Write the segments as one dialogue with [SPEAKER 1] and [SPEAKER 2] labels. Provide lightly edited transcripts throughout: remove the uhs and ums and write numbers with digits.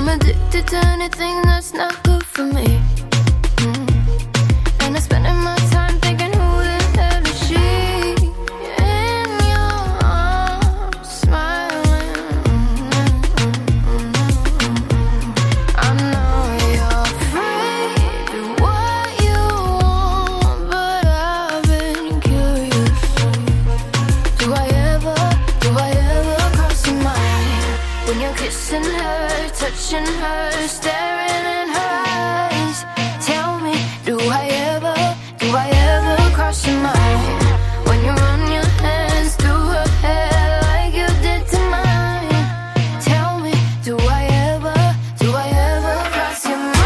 [SPEAKER 1] I'm addicted to anything that's not good for me. And I'm spending my time thinking, who the hell is she? In your arms, smiling. I know you're afraid of what you want, but I've been curious. Do I ever cross your mind? When you're kissing her, touching her, staring in her eyes. Tell me, do I ever cross your mind? When you run your hands through her hair like you did to mine. Tell me, do I ever cross your mind?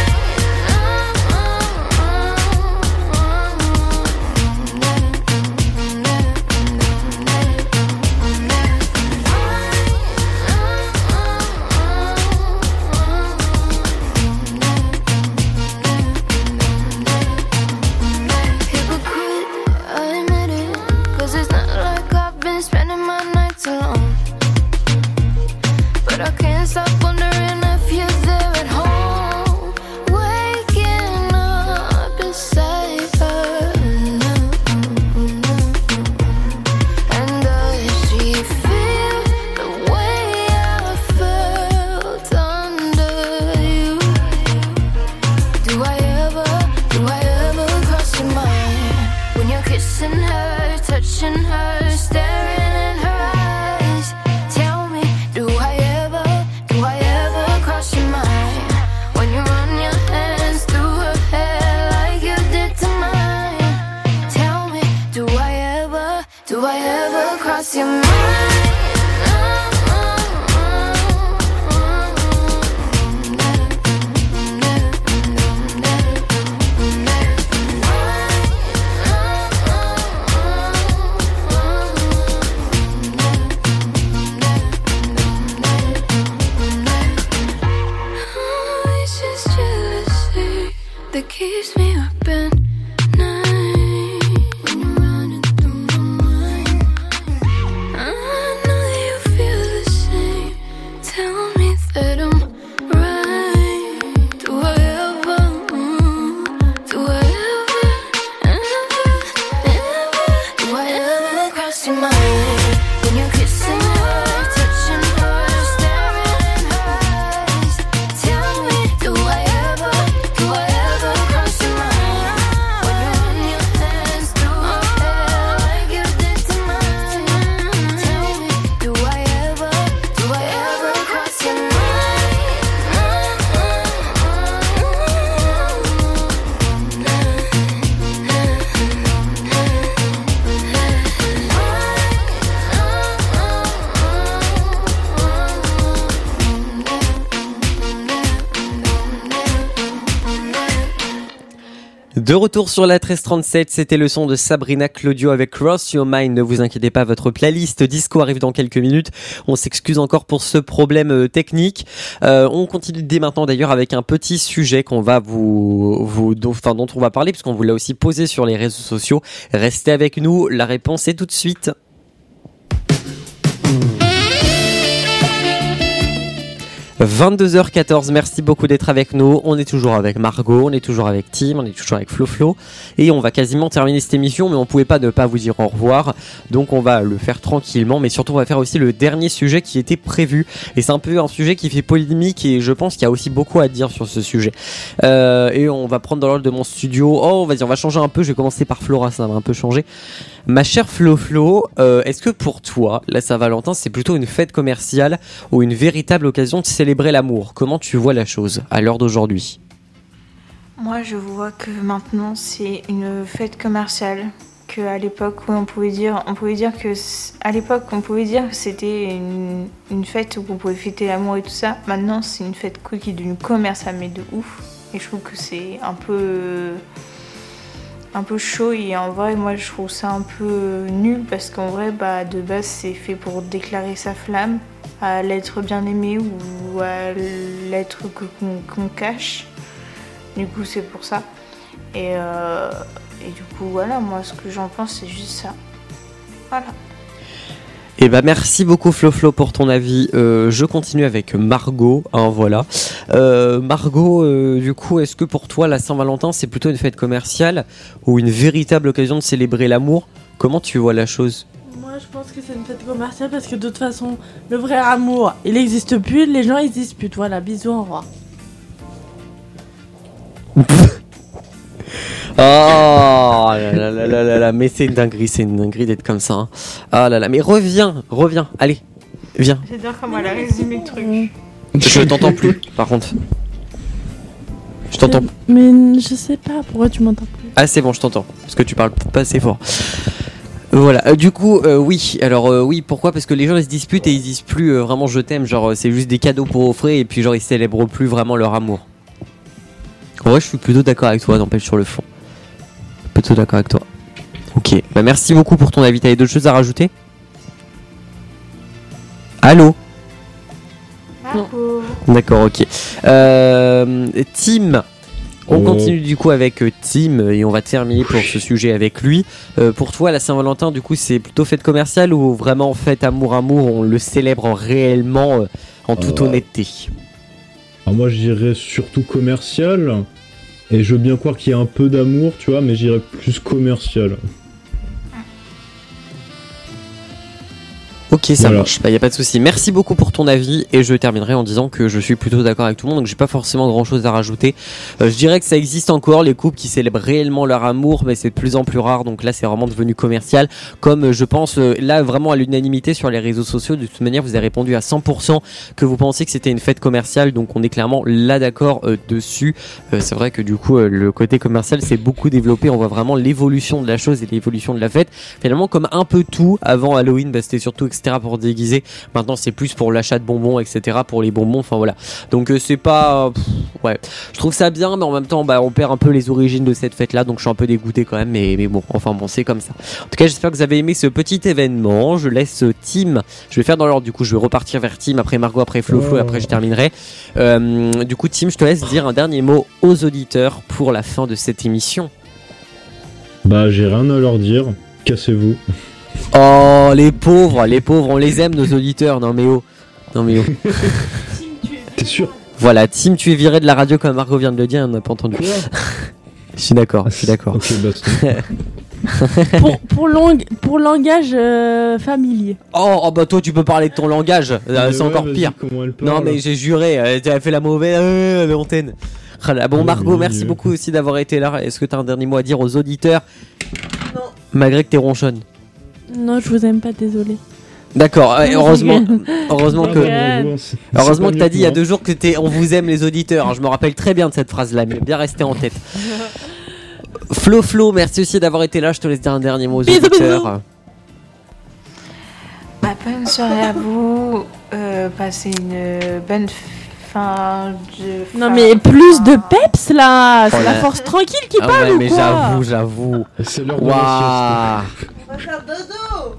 [SPEAKER 1] Hypocrite, I admit it, 'cause it's not like I've been spending my nights alone. But I can't stop wondering if you're there at home, waking up beside her. And does she feel the way I felt under you? Do I ever cross your mind? When you're kissing her, touching her, staring in her eyes. Tell me, do I ever cross your mind? When you run your hands through her hair like you did to mine. Tell me, do I ever cross your mind? Oh, it's just jealousy that keeps me up at night. When you're running through my mind, I know that you feel the same. Tell me that I'm right. Do I ever cross your mind? When you're kissing her, touching her, staring in her eyes. Tell me, do I ever cross your mind? When you run your hands through her hair like you did to mine. Tell me, do I ever cross your mind?
[SPEAKER 2] De retour sur la 1337, c'était le son de Sabrina Claudio avec Cross Your Mind. Ne vous inquiétez pas, votre playlist disco arrive dans quelques minutes. On s'excuse encore pour ce problème technique. On continue dès maintenant d'ailleurs avec un petit sujet qu'on va dont on va parler puisqu'on vous l'a aussi posé sur les réseaux sociaux. Restez avec nous, la réponse est tout de suite. 22h14, merci beaucoup d'être avec nous. On est toujours avec Margot, on est toujours avec Tim, on est toujours avec Flo et on va quasiment terminer cette émission, mais on pouvait pas ne pas vous dire au revoir, donc on va le faire tranquillement, mais surtout on va faire aussi le dernier sujet qui était prévu, et c'est un peu un sujet qui fait polémique et je pense qu'il y a aussi beaucoup à dire sur ce sujet. Et on va prendre dans l'ordre de mon studio. Oh vas-y, on va changer un peu, je vais commencer par Flora, ça va un peu changer. Ma chère Flo, est-ce que pour toi, la Saint-Valentin, c'est plutôt une fête commerciale ou une véritable occasion de célébrer l'amour? Comment tu vois la chose à l'heure d'aujourd'hui?
[SPEAKER 3] Moi, je vois que maintenant, c'est une fête commerciale. Qu'à l'époque, où on pouvait dire que c'était une fête où on pouvait fêter l'amour et tout ça. Maintenant, c'est une fête qui est devenue commerciale, mais de ouf. Et je trouve que c'est un peu chaud, et en vrai moi je trouve ça un peu nul parce qu'en vrai de base c'est fait pour déclarer sa flamme à l'être bien aimé ou à l'être qu'on cache. Du coup c'est pour ça et du coup voilà, moi ce que j'en pense c'est juste ça. Voilà.
[SPEAKER 2] Et bah merci beaucoup Flo pour ton avis. Je continue avec Margot. Voilà. Margot, du coup, est-ce que pour toi la Saint-Valentin c'est plutôt une fête commerciale ou une véritable occasion de célébrer l'amour? Comment tu vois la chose?
[SPEAKER 4] Moi, je pense que c'est une fête commerciale parce que de toute façon, le vrai amour, il n'existe plus. Les gens, ils se disputent. Voilà, bisous, au revoir.
[SPEAKER 2] Oh là, mais c'est une dinguerie d'être comme ça. Hein. Ah là là, mais reviens, allez, viens.
[SPEAKER 3] J'adore comment elle a résumé le truc.
[SPEAKER 2] Je t'entends plus, par contre. Je t'entends.
[SPEAKER 4] Mais je sais pas pourquoi tu m'entends plus.
[SPEAKER 2] Ah c'est bon, je t'entends, parce que tu parles pas assez fort. Voilà, du coup, oui, alors oui, pourquoi? Parce que les gens ils se disputent et ils disent plus vraiment je t'aime, genre c'est juste des cadeaux pour offrir et puis genre ils célèbrent plus vraiment leur amour. En vrai, je suis plutôt d'accord avec toi, n'empêche sur le fond. Plutôt d'accord avec toi. Ok, bah merci beaucoup pour ton avis. T'avais d'autres choses à rajouter? Allô?
[SPEAKER 3] Marco.
[SPEAKER 2] D'accord, ok. Tim. On continue du coup avec Tim et on va terminer pour ce sujet avec lui. Pour toi, la Saint-Valentin, du coup, c'est plutôt fête commerciale ou vraiment fête amour, on le célèbre réellement en toute honnêteté?
[SPEAKER 5] Alors moi, je dirais surtout commercial. Et je veux bien croire qu'il y a un peu d'amour, tu vois, mais je dirais plus commercial.
[SPEAKER 2] Ok, ça marche, y a pas de souci. Merci beaucoup pour ton avis et je terminerai en disant que je suis plutôt d'accord avec tout le monde, donc j'ai pas forcément grand chose à rajouter. Je dirais que ça existe encore, les couples qui célèbrent réellement leur amour, mais c'est de plus en plus rare, donc là c'est vraiment devenu commercial. Comme je pense là vraiment à l'unanimité sur les réseaux sociaux, de toute manière vous avez répondu à 100% que vous pensiez que c'était une fête commerciale, donc on est clairement là d'accord dessus. C'est vrai que du coup le côté commercial s'est beaucoup développé, on voit vraiment l'évolution de la chose et l'évolution de la fête. Finalement comme un peu tout, avant Halloween c'était surtout pour déguiser, maintenant c'est plus pour l'achat de bonbons etc, pour les bonbons, enfin voilà, donc c'est pas ouais, je trouve ça bien mais en même temps on perd un peu les origines de cette fête là, donc je suis un peu dégoûté quand même, mais bon, enfin bon, c'est comme ça. En tout cas j'espère que vous avez aimé ce petit événement. Je laisse Tim, je vais faire dans l'ordre, du coup je vais repartir vers Tim, après Margot, après Flo et après je terminerai. Du coup Tim, je te laisse dire un dernier mot aux auditeurs pour la fin de cette émission.
[SPEAKER 5] Bah j'ai rien à leur dire, cassez-vous.
[SPEAKER 2] Oh les pauvres, on les aime nos auditeurs. Non mais oh.
[SPEAKER 5] T'es sûr?
[SPEAKER 2] Voilà, Tim, tu es viré de la radio comme Margot vient de le dire, on n'a pas entendu. Je suis d'accord.
[SPEAKER 5] Ok, bah
[SPEAKER 4] pour langage familier.
[SPEAKER 2] Oh bah toi tu peux parler de ton langage, c'est encore pire. Non mais j'ai juré, tu as fait la mauvaise antenne. Bon Margot, merci beaucoup aussi d'avoir été là. Est-ce que tu as un dernier mot à dire aux auditeurs?
[SPEAKER 4] Non.
[SPEAKER 2] Malgré que t'es ronchonne.
[SPEAKER 4] Non, je vous aime pas, désolé.
[SPEAKER 2] D'accord, heureusement que t'as dit il y a 2 jours que on vous aime les auditeurs. Je me rappelle très bien de cette phrase-là, mais bien resté en tête. Flo, merci aussi d'avoir été là. Je te laisse dire un dernier mot aux auditeurs.
[SPEAKER 3] Bonne soirée à vous. Passez une bonne fin de.
[SPEAKER 4] Non mais plus de peps là. C'est la force tranquille qui parle ou
[SPEAKER 2] mais
[SPEAKER 4] quoi?
[SPEAKER 2] j'avoue.
[SPEAKER 5] C'est l'heure de la sieste.
[SPEAKER 4] On va faire dodo.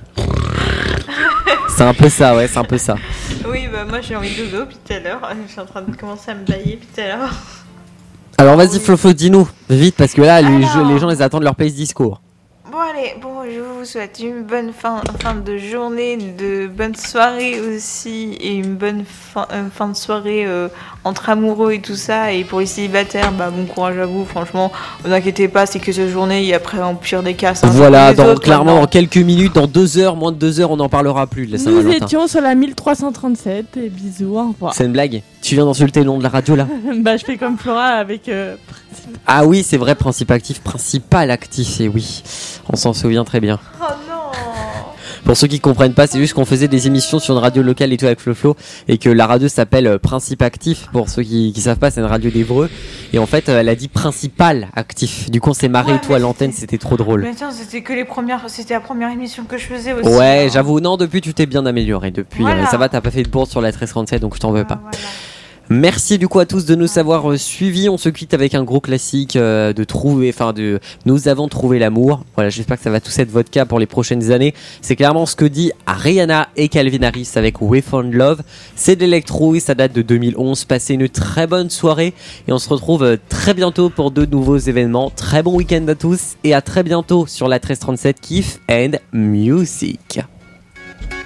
[SPEAKER 2] C'est un peu ça, ouais, c'est un peu ça.
[SPEAKER 3] Oui, bah moi j'ai envie de dodo depuis tout à l'heure. Je suis en train de commencer à me bailler depuis tout à l'heure.
[SPEAKER 2] Alors vas-y Flo, dis-nous, vite, parce que là les gens ils attendent leur place discours.
[SPEAKER 3] Bon allez, je vous souhaite une bonne fin de journée, de bonne soirée aussi, et une bonne fin de soirée entre amoureux et tout ça. Et pour les célibataires, bon courage à vous, franchement, ne vous inquiétez pas, c'est que cette journée, et après en pire des cas, ça
[SPEAKER 2] voilà, clairement dans quelques minutes, dans 2 heures, moins de 2 heures, on n'en parlera plus de la Saint-Valentin.
[SPEAKER 4] Nous étions sur la 1337, et bisous, au revoir.
[SPEAKER 2] C'est une blague? Tu viens d'insulter le nom de la radio là?
[SPEAKER 4] Je fais comme Flora avec...
[SPEAKER 2] Ah oui, c'est vrai, principal actif, et oui, on s'en souvient très bien.
[SPEAKER 3] Oh non!
[SPEAKER 2] Pour ceux qui comprennent pas, c'est juste qu'on faisait des émissions sur une radio locale et tout avec Flo, et que la radio s'appelle Principe Actif. Pour ceux qui savent pas, c'est une radio d'Évreux, et en fait elle a dit Principal Actif. Du coup on s'est marré et tout à l'antenne, c'était trop drôle.
[SPEAKER 3] Mais attends, c'était la première émission que je faisais aussi.
[SPEAKER 2] Ouais, j'avoue, non, depuis tu t'es bien amélioré,
[SPEAKER 3] voilà.
[SPEAKER 2] Ça va, t'as pas fait de bourde sur la 1337, donc je t'en veux pas.
[SPEAKER 3] Voilà.
[SPEAKER 2] Merci du coup à tous de nous avoir suivis. On se quitte avec un gros classique Nous avons trouvé l'amour. Voilà, j'espère que ça va tous être votre cas pour les prochaines années. C'est clairement ce que dit Rihanna et Calvin Harris avec We Found Love. C'est de l'électro et ça date de 2011. Passez une très bonne soirée et on se retrouve très bientôt pour de nouveaux événements. Très bon week-end à tous et à très bientôt sur la 1337 Kiff and Music.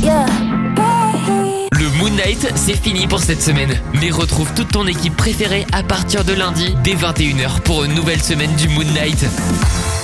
[SPEAKER 1] yeah.
[SPEAKER 6] Le Moon Knight, c'est fini pour cette semaine. Mais retrouve toute ton équipe préférée à partir de lundi, dès 21h, pour une nouvelle semaine du Moon Knight.